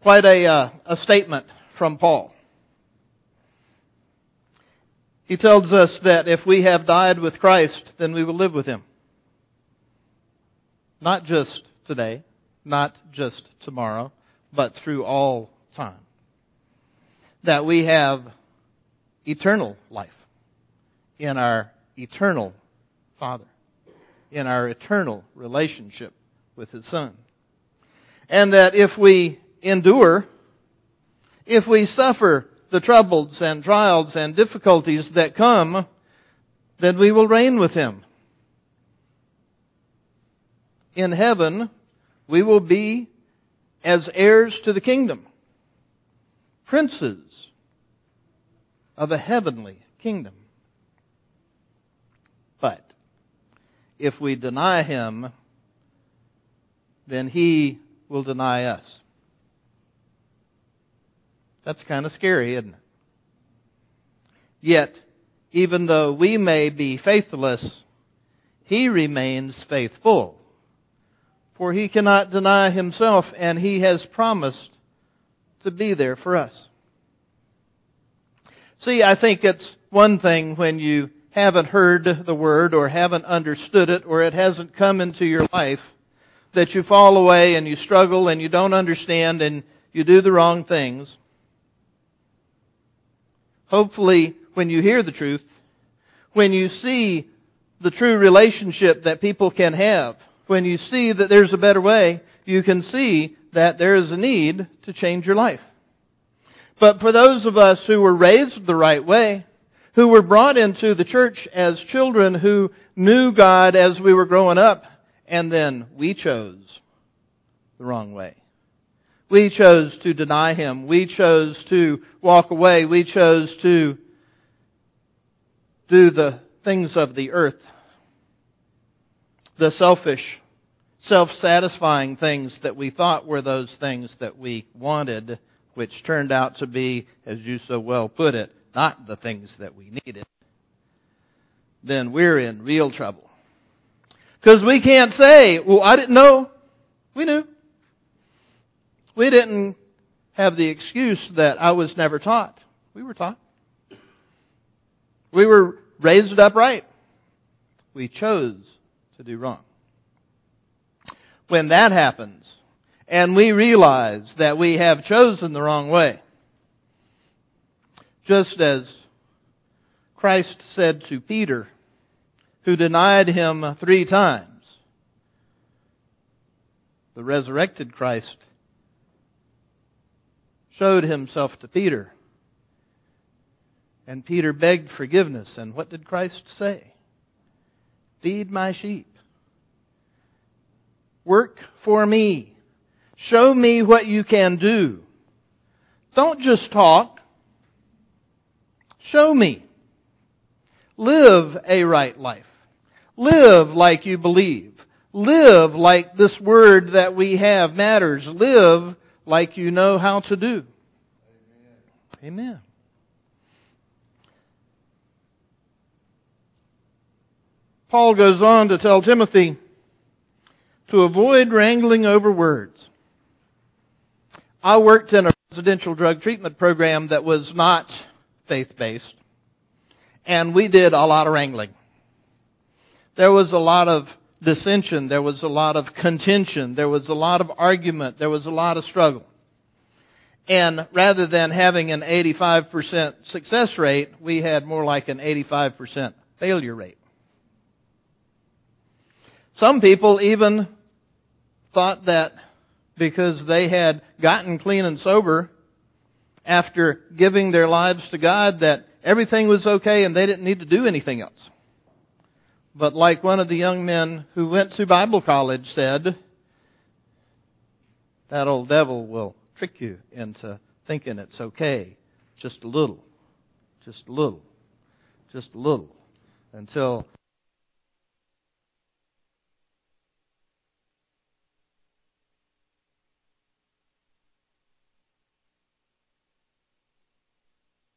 Quite a statement from Paul. He tells us that if we have died with Christ, then we will live with Him. Not just today, not just tomorrow, but through all time. That we have eternal life in our eternal Father, in our eternal relationship with His Son. And that if we endure, if we suffer the troubles and trials and difficulties that come, then we will reign with Him. In heaven, we will be as heirs to the kingdom, princes of a heavenly kingdom. But if we deny Him, then He will deny us. That's kind of scary, isn't it? Yet, even though we may be faithless, He remains faithful. For He cannot deny Himself, and He has promised to be there for us. See, I think it's one thing when you haven't heard the Word or haven't understood it or it hasn't come into your life that you fall away and you struggle and you don't understand and you do the wrong things. Hopefully, when you hear the truth, when you see the true relationship that people can have, when you see that there's a better way, you can see that there is a need to change your life. But for those of us who were raised the right way, who were brought into the church as children who knew God as we were growing up, and then we chose the wrong way. We chose to deny Him. We chose to walk away. We chose to do the things of the earth. The selfish, self-satisfying things that we thought were those things that we wanted, which turned out to be, as you so well put it, not the things that we needed. Then we're in real trouble. Because we can't say, well, I didn't know. We knew. We didn't have the excuse that I was never taught. We were taught. We were raised upright. We chose to do wrong. When that happens, and we realize that we have chosen the wrong way, just as Christ said to Peter, who denied Him 3 times, the resurrected Christ showed Himself to Peter. And Peter begged forgiveness. And what did Christ say? Feed my sheep. Work for me. Show me what you can do. Don't just talk. Show me. Live a right life. Live like you believe. Live like this word that we have matters. Live like you know how to do. Amen. Amen. Paul goes on to tell Timothy to avoid wrangling over words. I worked in a residential drug treatment program that was not faith-based, and we did a lot of wrangling. There was a lot of dissension. There was a lot of contention. There was a lot of argument. There was a lot of struggle. And rather than having an 85% success rate, we had more like an 85% failure rate. Some people even thought that because they had gotten clean and sober after giving their lives to God that everything was okay and they didn't need to do anything else. But like one of the young men who went to Bible college said, that old devil will trick you into thinking it's okay. Just a little, just a little, just a little, until